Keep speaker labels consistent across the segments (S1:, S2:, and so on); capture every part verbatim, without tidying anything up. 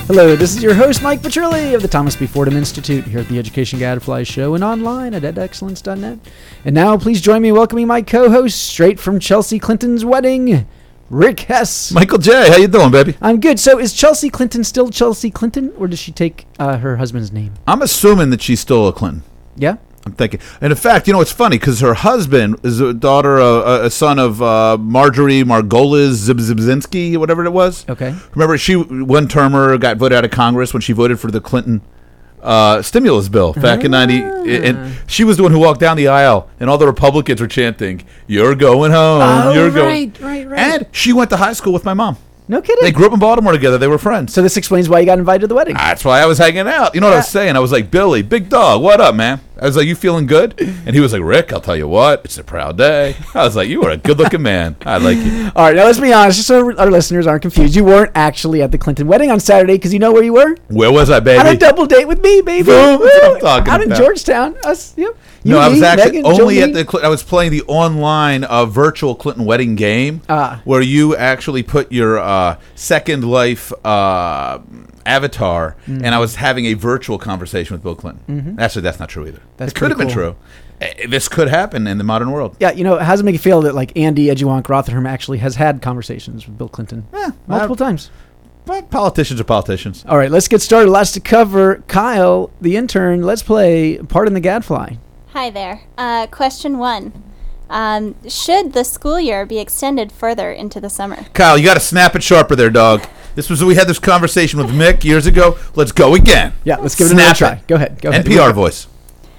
S1: Hello, this is your host, Mike Petrilli of the Thomas B. Fordham Institute here at the Education Gadfly Show and online at ed excellence dot net. And now, please join me in welcoming my co-host straight from Chelsea Clinton's wedding, Rick Hess.
S2: Michael J., how you doing, baby?
S1: I'm good. So is Chelsea Clinton still Chelsea Clinton, or does she take uh, her husband's name?
S2: I'm assuming that she's still a Clinton.
S1: Yeah?
S2: I'm thinking. And in fact, you know, it's funny because her husband is a daughter, uh, a son of uh, Marjorie Margolis Zibzinski, whatever it was.
S1: Okay.
S2: Remember, she one-termer got voted out of Congress when she voted for the Clinton uh, stimulus bill back ah. in ninety. And she was the one who walked down the aisle, and all the Republicans were chanting, "You're going home.
S1: Oh,
S2: you're
S1: right,
S2: going."
S1: right, right.
S2: And she went to high school with my mom.
S1: No kidding.
S2: They grew up in Baltimore together. They were friends.
S1: So this explains why you got invited to the wedding.
S2: That's why I was hanging out. You know what
S1: yeah.
S2: I was saying? I was like, Billy, big dog, what up, man? I was like, you feeling good? And he was like, Rick, I'll tell you what, it's a proud day. I was like, you are a good-looking man. I like you.
S1: All right, now let's be honest, just so our listeners aren't confused. You weren't actually at the Clinton wedding on Saturday because you know where you were?
S2: Where was I, baby?
S1: On a double date with me, baby.
S2: Boom, that's what I'm talking
S1: Out
S2: about.
S1: in Georgetown. Us, yep. You,
S2: no, I was
S1: me,
S2: actually
S1: Megan,
S2: only
S1: Joe,
S2: at the. I was playing the online uh, virtual Clinton wedding game,
S1: Ah.
S2: where you actually put your uh, Second Life uh, avatar, mm-hmm. and I was having a virtual conversation with Bill Clinton. Mm-hmm. Actually, that's not true either.
S1: That's
S2: it could have
S1: cool.
S2: been true. Uh, This could happen in the modern world.
S1: Yeah, you know, how does it make you feel that like Andy Edgewank Rotherham actually has had conversations with Bill Clinton
S2: Yeah,
S1: multiple
S2: I,
S1: times?
S2: But politicians are politicians.
S1: All right, let's get started. Lots to cover. Kyle, the intern, let's play Pardon the Gadfly.
S3: Hi there. Uh, question one. Um, should the school year be extended further into the summer?
S2: Kyle, you got to snap it sharper there, dog. This was we had this conversation with Mick years ago. Let's go again.
S1: Yeah, let's give it
S2: Snap
S1: another try.
S2: it.
S1: Go ahead. Go ahead.
S2: N P R voice.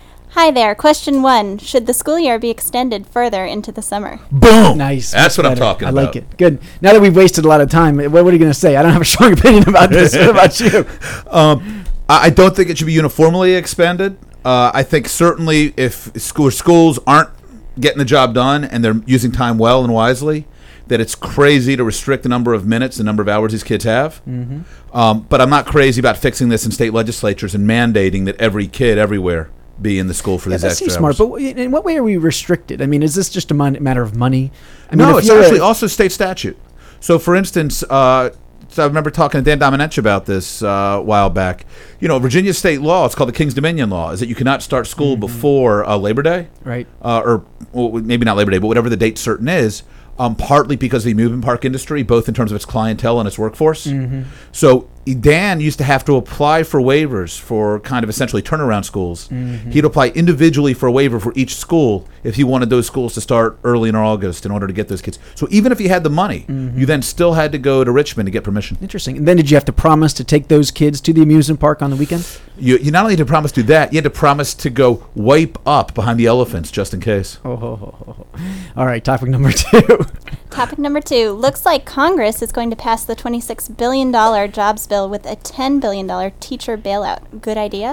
S3: Hi there. Question one. Should the school year be extended further into the summer?
S2: Boom.
S1: Nice.
S2: That's what
S1: better.
S2: I'm talking
S1: I
S2: about.
S1: like it. Good. Now that we've wasted a lot of time, what, what are you going to say? I don't have a strong opinion about this. What about you?
S2: Um, I I don't think it should be uniformly expanded. Uh, I think certainly if school, schools aren't getting the job done and they're using time well and wisely, that it's crazy to restrict the number of minutes, the number of hours these kids have. Mm-hmm. Um, but I'm not crazy about fixing this in state legislatures and mandating that every kid everywhere be in the school for
S1: Yeah,
S2: these
S1: that
S2: extra
S1: seems smart,
S2: hours.
S1: but in what way are we restricted? I mean, is this just a mon- matter of money? I mean,
S2: no,
S1: if
S2: it's
S1: you're
S2: actually
S1: a-
S2: also state statute. So, for instance, uh, so I remember talking to Dan Domenech about this uh, a while back. You know, Virginia state law, it's called the King's Dominion law, is that you cannot start school mm-hmm. before uh, Labor Day.
S1: Right.
S2: Uh, or well, maybe not Labor Day, but whatever the date certain is, um, partly because of the amusement park industry, both in terms of its clientele and its workforce. Mm-hmm. So Dan used to have to apply for waivers for kind of essentially turnaround schools. Mm-hmm. He'd apply individually for a waiver for each school if he wanted those schools to start early in August in order to get those kids. So even if he had the money, mm-hmm. you then still had to go to Richmond to get permission.
S1: Interesting. And then did you have to promise to take those kids to the amusement park on the weekend?
S2: You, you not only had to promise to do that, you had to promise to go wipe up behind the elephants just in case.
S1: Oh, ho, ho, ho. All right, topic number two.
S3: Topic number two. Looks like Congress is going to pass the twenty-six billion dollars jobs bill with a ten billion dollars teacher bailout. Good idea?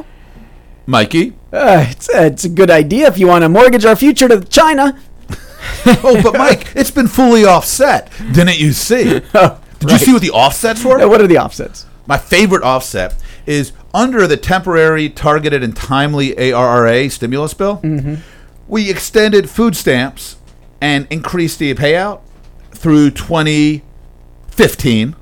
S2: Mikey?
S1: Uh, it's, uh, it's a good idea if you want to mortgage our future to China.
S2: Oh, but Mike, it's been fully offset. Didn't you see?
S1: Oh,
S2: Did
S1: right.
S2: you see what the offsets were?
S1: Yeah, what are the offsets?
S2: My favorite offset is under the temporary, targeted, and timely A R R A stimulus bill, mm-hmm. we extended food stamps and increased the payout through twenty fifteen.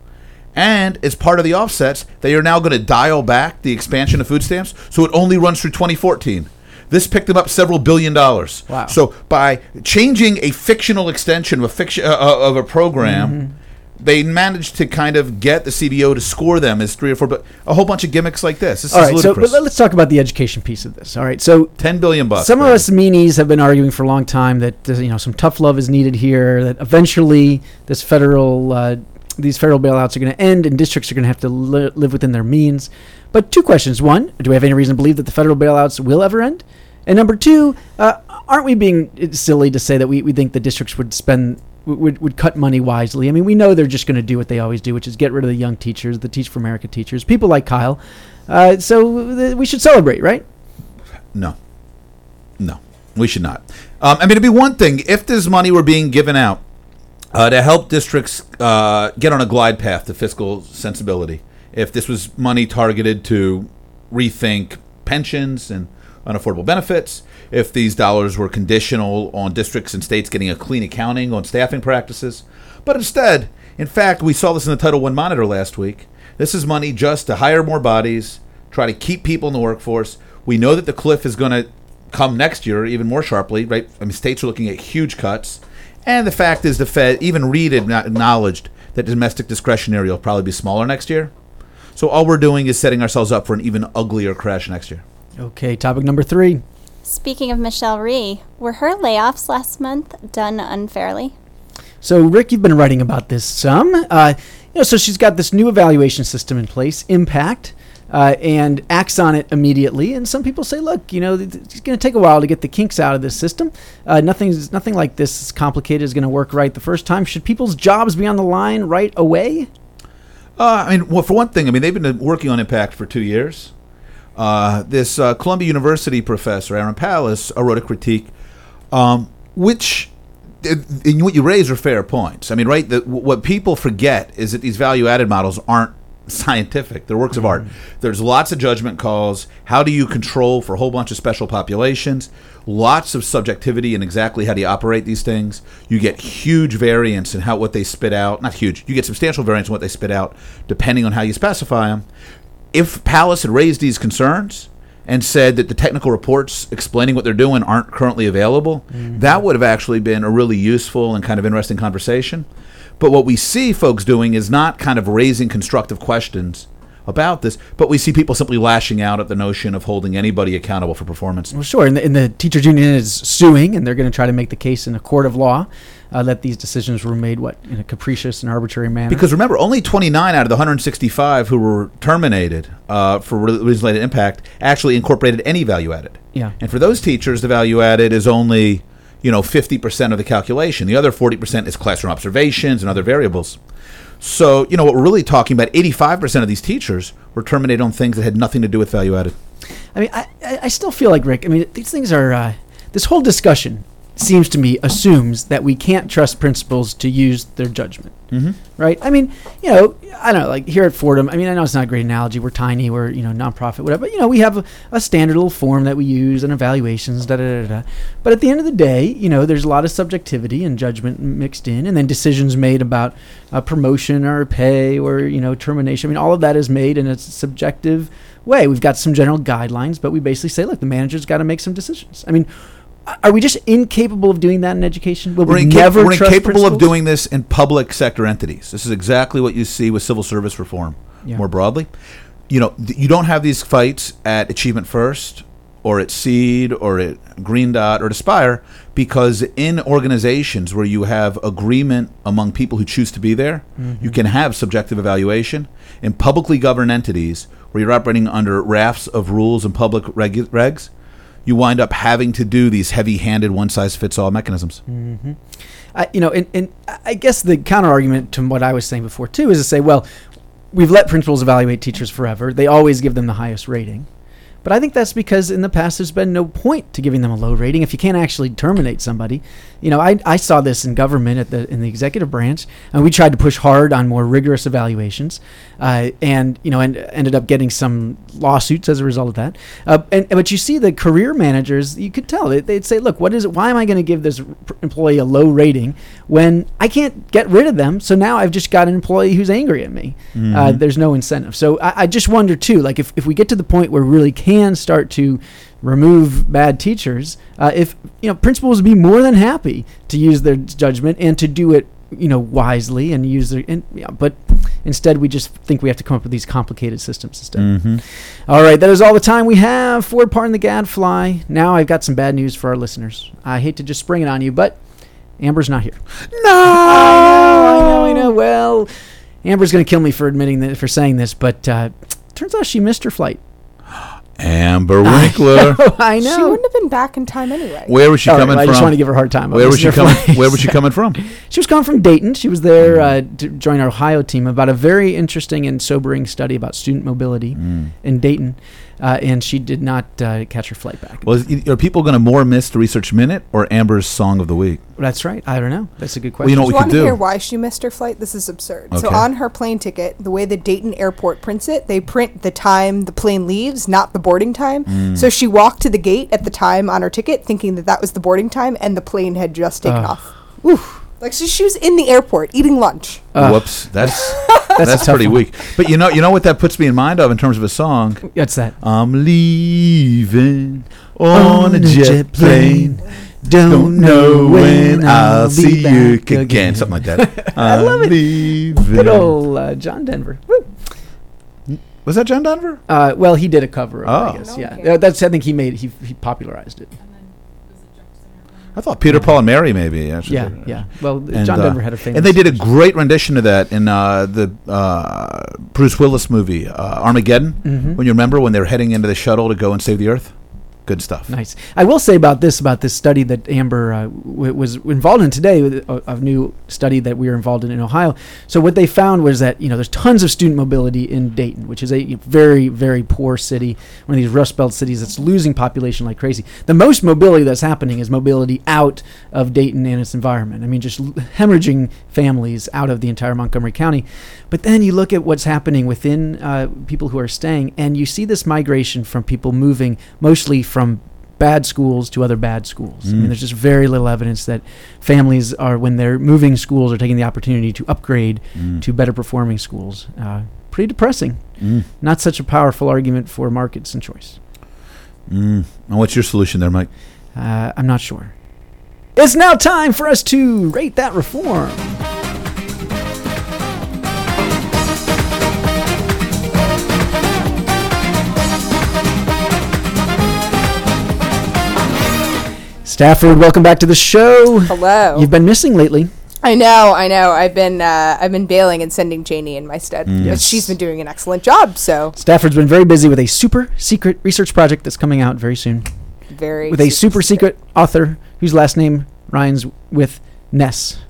S2: And as part of the offsets, they are now going to dial back the expansion of food stamps, so it only runs through twenty fourteen. This picked them up several billion dollars.
S1: Wow.
S2: So by changing a fictional extension of a, fiction, uh, of a program, mm-hmm. they managed to kind of get the C B O to score them as three or four, but a whole bunch of gimmicks like this. This
S1: All
S2: is
S1: right, so
S2: ludicrous.
S1: but let's talk about the education piece of this. All right, so
S2: ten billion bucks.
S1: some
S2: man.
S1: of us meanies have been arguing for a long time that uh, you know some tough love is needed here. That eventually this federal uh, these federal bailouts are going to end, and districts are going to have to li- live within their means. But two questions: one, do we have any reason to believe that the federal bailouts will ever end? And number two, uh, aren't we being silly to say that we, we think the districts would spend would would cut money wisely? I mean, we know they're just going to do what they always do, which is get rid of the young teachers, the Teach for America teachers, people like Kyle. Uh, so th- we should celebrate, right?
S2: No. No, we should not. Um, I mean, it'd be one thing if this money were being given out uh, to help districts uh, get on a glide path to fiscal sensibility. If this was money targeted to rethink pensions and unaffordable benefits, if these dollars were conditional on districts and states getting a clean accounting on staffing practices. But instead, in fact, we saw this in the Title one Monitor last week, This is money just to hire more bodies, try to keep people in the workforce. We know that the cliff is going to come next year even more sharply, right? I mean, states are looking at huge cuts. And the fact is the Fed, even Reid acknowledged that domestic discretionary will probably be smaller next year. So all we're doing is setting ourselves up for an even uglier crash next year.
S1: Okay, topic number three.
S3: Speaking of Michelle Rhee, were her layoffs last month done unfairly?
S1: So, Rick, you've been writing about this some. Uh, you know, so she's got this new evaluation system in place, Impact, uh, and acts on it immediately. And some people say, look, you know, it's going to take a while to get the kinks out of this system. Uh, nothing's nothing like this complicated is going to work right the first time. Should people's jobs be on the line right away?
S2: Uh, I mean, well, for one thing, I mean, they've been working on Impact for two years. Uh, this uh, Columbia University professor, Aaron Pallas, uh, wrote a critique, um, which, and what you raise are fair points. I mean, right, the, what people forget is that these value-added models aren't scientific. They're works of art. There's lots of judgment calls. How do you control for a whole bunch of special populations? Lots of subjectivity in exactly how do you operate these things. You get huge variance in how what they spit out. Not huge. You get substantial variance in what they spit out depending on how you specify them. If Pallas had raised these concerns and said that the technical reports explaining what they're doing aren't currently available, mm-hmm. that would have actually been a really useful and kind of interesting conversation. But what we see folks doing is not kind of raising constructive questions about this, but we see people simply lashing out at the notion of holding anybody accountable for performance.
S1: Well, sure. And the, and the teachers union is suing, and they're going to try to make the case in a court of law uh, that these decisions were made, what, in a capricious and arbitrary manner.
S2: Because remember, only twenty-nine out of the one hundred sixty-five who were terminated uh, for related impact actually incorporated any value added.
S1: Yeah.
S2: And for those teachers, the value added is only, you know, fifty percent of the calculation. The other forty percent is classroom observations and other variables. So, you know, what we're really talking about, eighty-five percent of these teachers were terminated on things that had nothing to do with value added.
S1: I mean, I, I still feel like, Rick, I mean, these things are, uh, this whole discussion seems to me assumes that we can't trust principals to use their judgment.
S2: Mm-hmm.
S1: Right? I mean, you know, I don't know, like here at Fordham, I mean, I know it's not a great analogy. We're tiny, we're, you know, nonprofit, whatever. But, you know, we have a, a standard little form that we use and evaluations, da da da da. But at the end of the day, you know, there's a lot of subjectivity and judgment mixed in, and then decisions made about uh, promotion or pay or, you know, termination. I mean, all of that is made in a subjective way. We've got some general guidelines, but we basically say, look, the manager's got to make some decisions. I mean, are we just incapable of doing that in education? Will
S2: we're
S1: we
S2: inca-
S1: never
S2: we're
S1: trust
S2: incapable
S1: principals?
S2: of doing this in public sector entities. This is exactly what you see with civil service reform
S1: Yeah.
S2: more broadly. You know, th- you don't have these fights at Achievement First or at SEED or at Green Dot or at Aspire because in organizations where you have agreement among people who choose to be there, mm-hmm. you can have subjective evaluation. In publicly governed entities where you're operating under rafts of rules and public regu- regs, you wind up having to do these heavy-handed, one-size-fits-all mechanisms.
S1: Mm-hmm. I, you know, and, and I guess the counter-argument to what I was saying before, too, is to say, well, we've let principals evaluate teachers forever. They always give them the highest rating. But I think that's because in the past there's been no point to giving them a low rating if you can't actually terminate somebody. You know, I, I saw this in government at the in the executive branch, and we tried to push hard on more rigorous evaluations, uh, and you know, and ended up getting some lawsuits as a result of that. Uh, and but you see the career managers, you could tell they, they'd say, look, what is it? Why am I going to give this employee a low rating when I can't get rid of them? So now I've just got an employee who's angry at me. Mm-hmm. Uh, there's no incentive. So I, I just wonder too, like if, if we get to the point where we really can start to remove bad teachers, uh, if you know principals would be more than happy to use their judgment and to do it, you know, wisely and use their. And, yeah, but instead, we just think we have to come up with these complicated systems instead.
S2: Mm-hmm.
S1: All right, that is all the time we have for Pardon the Gadfly. Now I've got some bad news for our listeners. I hate to just spring it on you, but Amber's not here.
S2: No,
S1: I know, I know, I know. Well, Amber's going to kill me for admitting that, for saying this, but uh, turns out she missed her flight.
S2: Amber Winkler.
S1: I know.
S4: She wouldn't have been back in time anyway.
S2: Where was she
S1: All
S2: coming
S1: right, well,
S2: from?
S1: I just want to give her a hard time.
S2: Where was she coming?
S1: Flight.
S2: Where was she coming from?
S1: She was coming from Dayton. She was there uh, to join our Ohio team about a very interesting and sobering study about student mobility mm. in Dayton, uh, and she did not uh, catch her flight back.
S2: Well, is, are people going to more miss the Research Minute or Amber's Song of the Week?
S1: That's right. I don't know. That's a good question.
S2: Well, you know what
S4: do you
S2: we
S4: want
S2: could
S4: to
S2: do?
S4: hear why she missed her flight? This is absurd.
S2: Okay.
S4: So on her plane ticket, the way the Dayton airport prints it, they print the time the plane leaves, not the boarding time. Mm. So she walked to the gate at the time on her ticket thinking that that was the boarding time, and the plane had just taken uh, off. Oof. Like, so she was in the airport eating lunch.
S2: Uh, Whoops. That's That's,
S1: a tough
S2: pretty
S1: one.
S2: weak. But you know, you know what that puts me in mind of in terms of a song.
S1: What's that?
S2: I'm leaving on a jet plane.
S1: Don't know when I'll
S2: see
S1: be
S2: you
S1: back
S2: again.
S1: again.
S2: Something like that.
S1: I love it.
S2: Leaving.
S1: Good old uh, John Denver. Woo.
S2: Was that John Denver?
S1: Uh, well, he did a cover of it,
S2: Oh.
S1: I guess.
S4: Okay.
S1: Yeah, Uh, that's. I think he made. He he popularized it.
S2: I thought Peter, Paul, and Mary maybe. Actually
S1: Yeah,
S2: did it.
S1: yeah. Well,
S2: And,
S1: John
S2: uh,
S1: Denver had a famous.
S2: And they did a great rendition of that in uh, the uh, Bruce Willis movie uh, Armageddon.
S1: Mhm.
S2: When you remember when they were heading into the shuttle to go and save the Earth. Good stuff.
S1: Nice. I will say about this, about this study that Amber uh, w- was involved in today, with a, a new study that we were involved in in Ohio. So what they found was that, you know, there's tons of student mobility in Dayton, which is a very, very poor city, one of these Rust Belt cities that's losing population like crazy. The most mobility that's happening is mobility out of Dayton and its environment. I mean, just l- hemorrhaging families out of the entire Montgomery County. But then you look at what's happening within uh, people who are staying, and you see this migration from people moving mostly from bad schools to other bad schools. I mean,
S2: Mm.
S1: there's just very little evidence that families are, when they're moving schools, are taking the opportunity to upgrade
S2: Mm.
S1: to better performing schools. Uh, pretty depressing.
S2: Mm.
S1: Not such a powerful argument for markets and choice.
S2: Mm. And what's your solution there, Mike?
S1: Uh, I'm not sure. It's now time for us to rate that reform. Stafford, welcome back to the show.
S4: Hello.
S1: You've been missing lately.
S4: I know, I know. I've been uh, I've been bailing and sending Janie in my stead.
S2: Mm.
S4: But
S1: Yes.
S4: she's been doing an excellent job, so
S1: Stafford's been very busy with a super secret research project that's coming out very soon.
S4: very
S1: With a super secret author whose last name rhymes with Ness.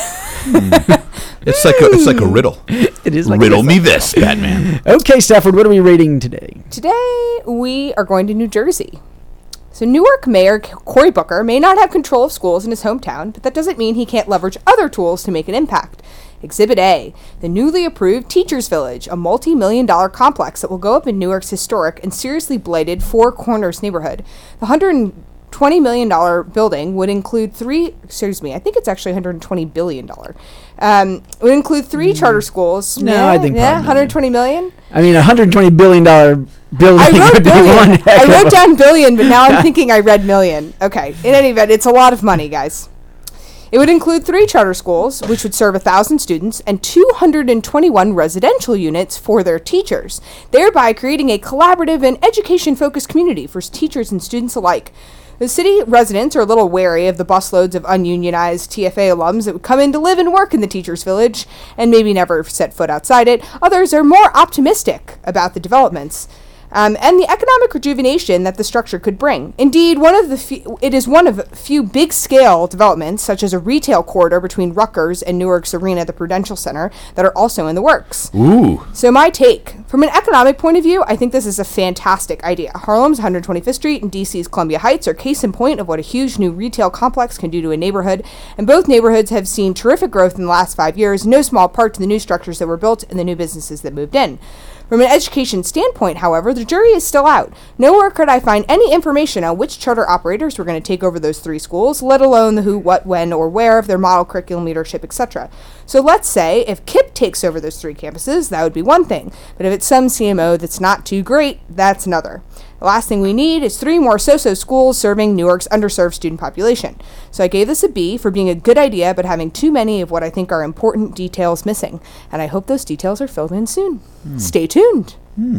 S2: It's like a, it's like a riddle.
S1: It is like
S2: Riddle me this, Batman.
S1: Okay, Stafford, what are we rating today?
S4: Today we are going to New Jersey. So Newark Mayor C- Cory Booker may not have control of schools in his hometown, but that doesn't mean he can't leverage other tools to make an impact. Exhibit A, the newly approved Teachers Village, a multi-million dollar complex that will go up in Newark's historic and seriously blighted Four Corners neighborhood. The one hundred twenty million dollars building would include three, excuse me, I think it's actually one hundred twenty billion dollars. Um, would include three charter schools.
S1: No,
S4: yeah,
S1: I think
S4: yeah,
S1: probably
S4: one hundred twenty million.
S1: I mean, a one hundred twenty billion dollars building
S4: I wrote
S1: would be one
S4: billion.
S1: heck
S4: I
S1: of
S4: wrote
S1: a-
S4: down billion, but now I'm thinking I read million. Okay. In any event, it's a lot of money, guys. It would include three charter schools, which would serve one thousand students, and two hundred twenty-one residential units for their teachers, thereby creating a collaborative and education-focused community for s- teachers and students alike. The city residents are a little wary of the busloads of ununionized T F A alums that would come in to live and work in the Teachers Village and maybe never set foot outside it. Others are more optimistic about the developments. Um, and the economic rejuvenation that the structure could bring. Indeed, one of the few, it is one of few big-scale developments, such as a retail corridor between Rutgers and Newark's Arena, the Prudential Center, that are also in the works.
S2: Ooh.
S4: So my take, from an economic point of view, I think this is a fantastic idea. Harlem's one hundred twenty-fifth Street and D C's Columbia Heights are case in point of what a huge new retail complex can do to a neighborhood, and both neighborhoods have seen terrific growth in the last five years, no small part to the new structures that were built and the new businesses that moved in. From an education standpoint, however, the jury is still out. Nowhere could I find any information on which charter operators were going to take over those three schools, let alone the who, what, when, or where of their model curriculum leadership, et cetera. So let's say if K I P takes over those three campuses, that would be one thing. But if it's some C M O that's not too great, that's another. The last thing we need is three more so-so schools serving Newark's underserved student population. So I gave this a B for being a good idea, but having too many of what I think are important details missing. And I hope those details are filled in soon. Stay tuned.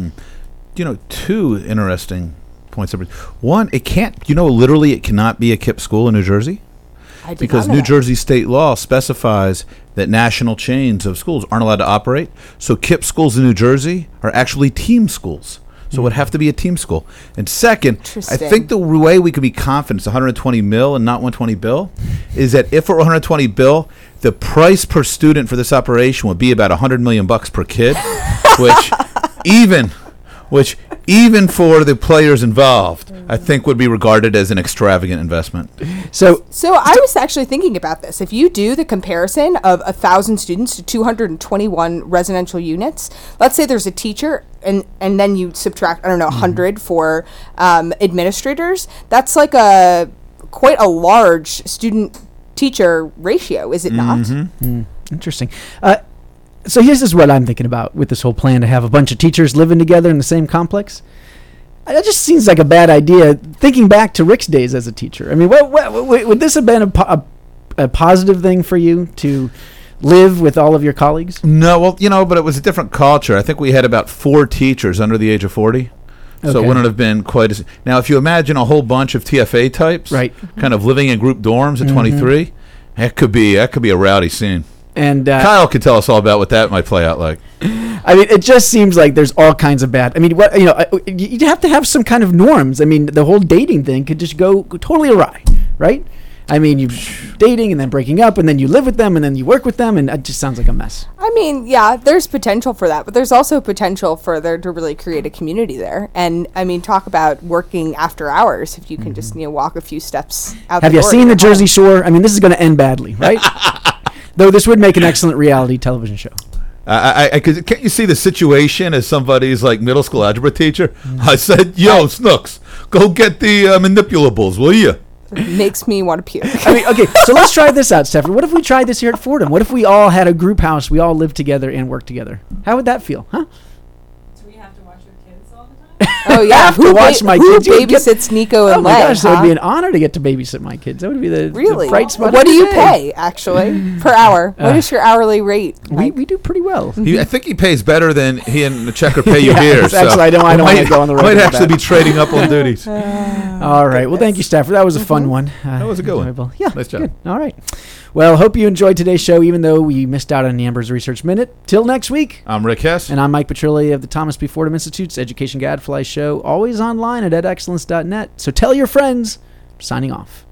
S2: You know, two interesting points. of- One, it can't, you know, literally it cannot be a K I P school in New Jersey
S4: I did
S2: because
S4: not know
S2: New
S4: that.
S2: Jersey state law specifies that national chains of schools aren't allowed to operate. So K I P schools in New Jersey are actually team schools. So it would have to be a team school. And second, I
S4: Interesting.
S2: think the way we could be confident it's one hundred twenty mil and not one hundred twenty bill is that if it were one hundred twenty bill, the price per student for this operation would be about one hundred million bucks per kid, which even which even for the players involved, I think would be regarded as an extravagant investment.
S1: So
S4: So I was actually thinking about this. If you do the comparison of a thousand students to two hundred twenty-one residential units, let's say there's a teacher, and and then you subtract I don't know one hundred for um, administrators. That's like a quite a large student teacher ratio, is it not?
S1: mm, interesting. Uh, so here's this what I'm thinking about with this whole plan to have a bunch of teachers living together in the same complex. That just seems like a bad idea. Thinking back to Rick's days as a teacher, I mean, what, what, what, would this have been a, po- a, a positive thing for you to live with all of your colleagues?
S2: No, well, you know, but it was a different culture. I think we had about four teachers under the age of forty. So
S1: Okay.
S2: it wouldn't have been quite as... Now, if you imagine a whole bunch of T F A types,
S1: Right.
S2: kind of living in group dorms at
S1: Mhm.
S2: twenty-three, that could be that could be a rowdy scene.
S1: And uh,
S2: Kyle could tell us all about what that might play out like.
S1: I mean, it just seems like there's all kinds of bad. I mean, what you know, uh, you have to have some kind of norms. I mean, the whole dating thing could just go totally awry, right? I mean, you dating and then breaking up, and then you live with them, and then you work with them, and it just sounds like a mess.
S4: I mean, yeah, there's potential for that, but there's also potential for there to really create a community there. And I mean, talk about working after hours if you can just, you know, walk a few steps out.
S1: Have
S4: the
S1: you
S4: door
S1: seen the
S4: at your
S1: Jersey
S4: home.
S1: Shore? I mean, this is going to end badly, right? Though this would make an excellent reality television show.
S2: I, I, I could, can't you see the situation as somebody's like middle school algebra teacher? I said, "Yo, Snooks, go get the uh, manipulables, will you?"
S4: Makes me want to puke.
S1: I mean, okay, so let's try this out, Stephanie. What if we tried this here at Fordham? What if we all had a group house, we all lived together and worked together? How would that feel, huh?
S5: Do we have to watch your kids all the time?
S4: Oh yeah,
S1: have to
S4: who,
S1: watch
S4: ba-
S1: my
S4: who
S1: kids. You would get-
S4: babysits Nico and
S1: Oh my
S4: Len?
S1: gosh, that would
S4: huh?
S1: be an honor to get to babysit my kids. That would be the,
S4: Really?
S1: the bright spot.
S4: What
S1: of
S4: do
S1: the
S4: you
S1: day.
S4: pay actually per hour? What
S1: Uh,
S4: is your hourly rate?
S1: We,
S4: Mike?
S1: we do pretty well.
S2: He, I think he pays better than he and the checker pay you
S1: Yeah,
S2: here.
S1: it's actually-
S2: so
S1: I don't- I don't
S2: we
S1: wanna
S2: might-
S1: go on the road
S2: Might
S1: with
S2: actually
S1: that.
S2: be trading up on duties.
S1: All right. Well, thank you, Stafford. That was a fun one. Uh,
S2: That was a good one.
S1: enjoyable. Yeah.
S2: Nice job.
S1: Good. All right. Well, hope you enjoyed today's show, even though we missed out on the Amber's Research Minute. Till next week.
S2: I'm Rick Hess.
S1: And I'm Mike Petrilli of the Thomas B. Fordham Institute's Education Gadfly Show, always online at ed excellence dot net. So tell your friends. Signing off.